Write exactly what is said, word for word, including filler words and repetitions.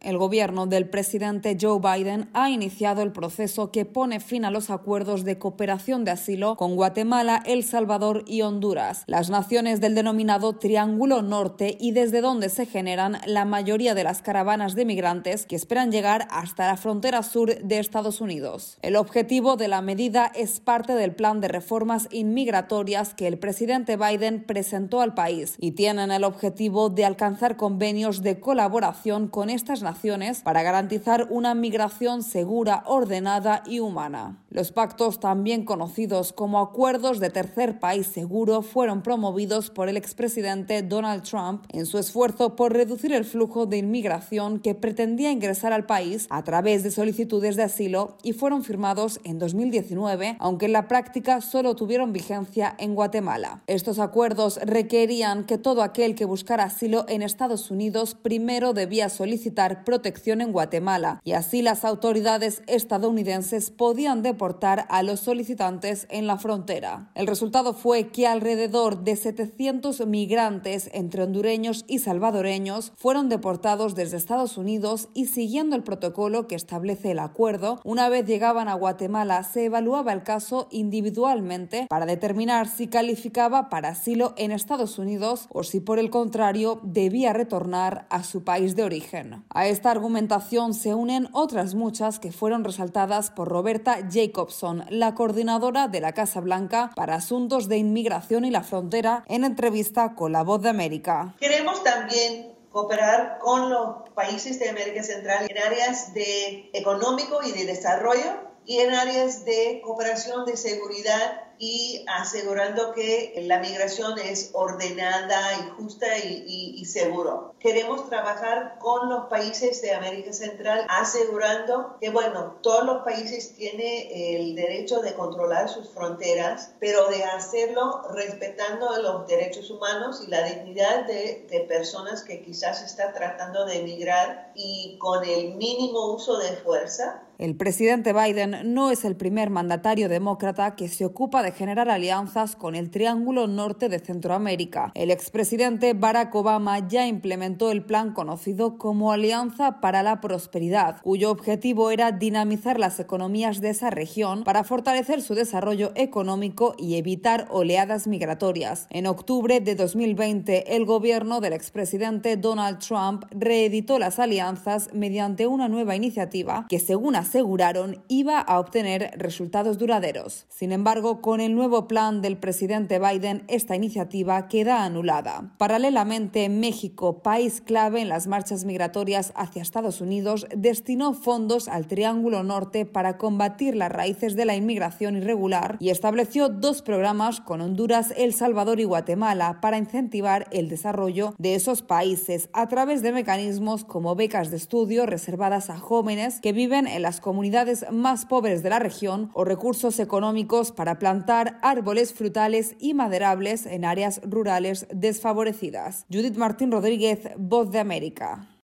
El gobierno del presidente Joe Biden ha iniciado el proceso que pone fin a los acuerdos de cooperación de asilo con Guatemala, El Salvador y Honduras, las naciones del denominado Triángulo Norte y desde donde se generan la mayoría de las caravanas de migrantes que esperan llegar hasta la frontera sur de Estados Unidos. El objetivo de la medida es parte del plan de reformas inmigratorias que el presidente Biden presentó al país y tienen el objetivo de alcanzar convenios de colaboración con estas naciones para garantizar una migración segura, ordenada y humana. Los pactos, también conocidos como acuerdos de tercer país seguro, fueron promovidos por el expresidente Donald Trump en su esfuerzo por reducir el flujo de inmigración que pretendía ingresar al país a través de solicitudes de asilo y fueron firmados en dos mil diecinueve, aunque en la práctica solo tuvieron vigencia en Guatemala. Estos acuerdos requerían que todo aquel que buscara asilo en Estados Unidos primero debía solicitar protección en Guatemala y así las autoridades estadounidenses podían deportar a los solicitantes en la frontera. El resultado fue que alrededor de setecientos migrantes entre hondureños y salvadoreños fueron deportados desde Estados Unidos y siguiendo el protocolo que establece el acuerdo, una vez llegaban a Guatemala se evaluaba el caso individualmente para determinar si calificaba para asilo en Estados Unidos o si por el contrario debía retornar a su país de origen. A esta argumentación se unen otras muchas que fueron resaltadas por Roberta Jacobson, la coordinadora de la Casa Blanca para Asuntos de Inmigración y la Frontera, en entrevista con La Voz de América. Queremos también cooperar con los países de América Central en áreas de económico y de desarrollo y en áreas de cooperación de seguridad y asegurando que la migración es ordenada y justa y, y, y seguro. Queremos trabajar con los países de América Central asegurando que, bueno, todos los países tienen el derecho de controlar sus fronteras, pero de hacerlo respetando los derechos humanos y la dignidad de, de personas que quizás están tratando de emigrar y con el mínimo uso de fuerza. El presidente Biden no es el primer mandatario demócrata que se ocupa de generar alianzas con el Triángulo Norte de Centroamérica. El expresidente Barack Obama ya implementó el plan conocido como Alianza para la Prosperidad, cuyo objetivo era dinamizar las economías de esa región para fortalecer su desarrollo económico y evitar oleadas migratorias. En octubre de dos mil veinte, el gobierno del expresidente Donald Trump reeditó las alianzas mediante una nueva iniciativa que, según aseguraron, iba a obtener resultados duraderos. Sin embargo, con el nuevo plan del presidente Biden, esta iniciativa queda anulada. Paralelamente, México, país clave en las marchas migratorias hacia Estados Unidos, destinó fondos al Triángulo Norte para combatir las raíces de la inmigración irregular y estableció dos programas con Honduras, El Salvador y Guatemala para incentivar el desarrollo de esos países a través de mecanismos como becas de estudio reservadas a jóvenes que viven en las comunidades más pobres de la región o recursos económicos para plantar árboles frutales y maderables en áreas rurales desfavorecidas. Judith Martín Rodríguez, Voz de América.